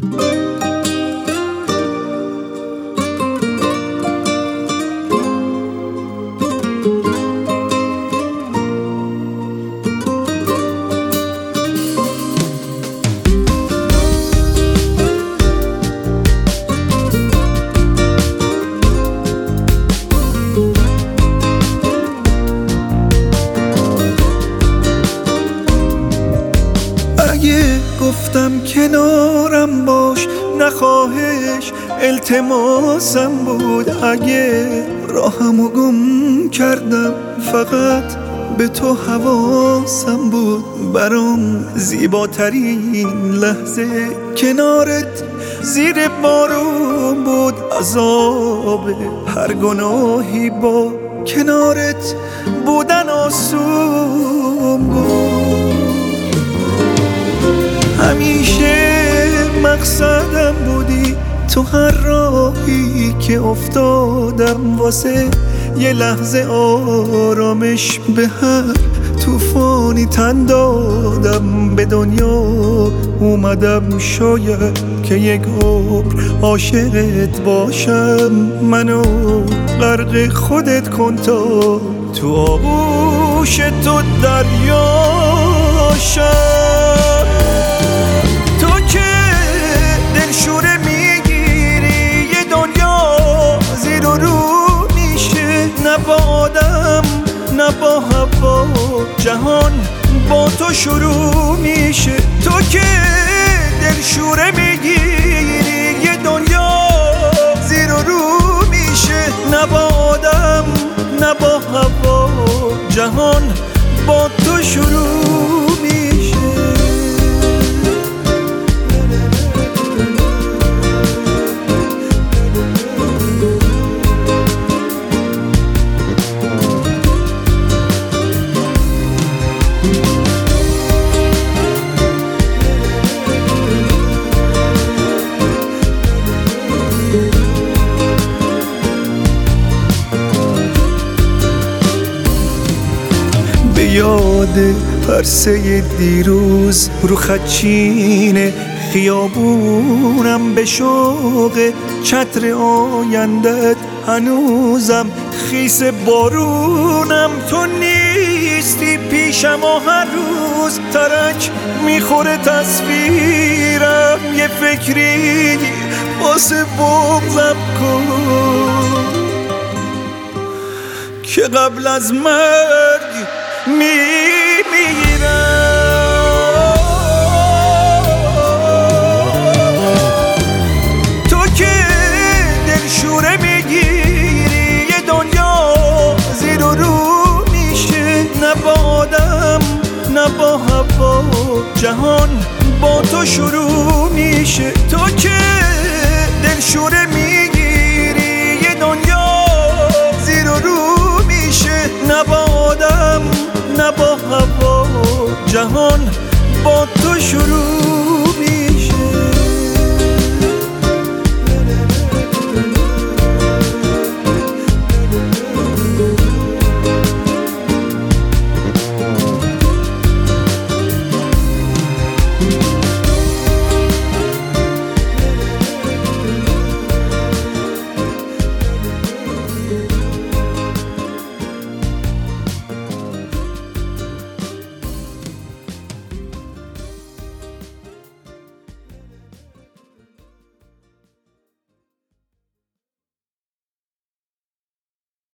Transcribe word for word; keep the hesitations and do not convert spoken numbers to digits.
گفتم کنارم باش، نخواهش التماسم بود. اگه راهمو گم کردم فقط به تو حواسم بود. برام زیباترین لحظه کنارت زیر بارون بود. عذاب هر گناهی با کنارت بودن آسون بود. همیشه مقصدم بودی تو، هر راهی که افتادم واسه یه لحظه آرامش به هر طوفانی تن دادم. به دنیا اومدم شاید که یک عمر عاشقت باشم. منو غرق خودت کن تا تو آغوش تو دریا شم. تو که دلشوره میگیری یه دنیا زیر و رو میشه. نه با آدم نه با هوا جهان با تو شروع میشه. تو که دلشوره میگیری یه دنیا زیر و رو میشه. نه با آدم نه با هوا جهان با تو شروع میشه. یاد پرسه دیروز رو خدچین خیابونم، به شوق چتر آیندت هنوزم خیس بارونم. تو نیستی پیشم و هر روز ترک میخوره تصویرم. یه فکری واسه بغضم کن که قبل از مرگ میمیرم. تو که دلشوره میگیری یه دنیا زیر و رو میشه. نه با آدم نه با هوا جهان با تو شروع میشه. تو که دلشوره میگیری یه دنیا زیر و رو میشه. نه با آدم نه با هوا جهان با تو شروع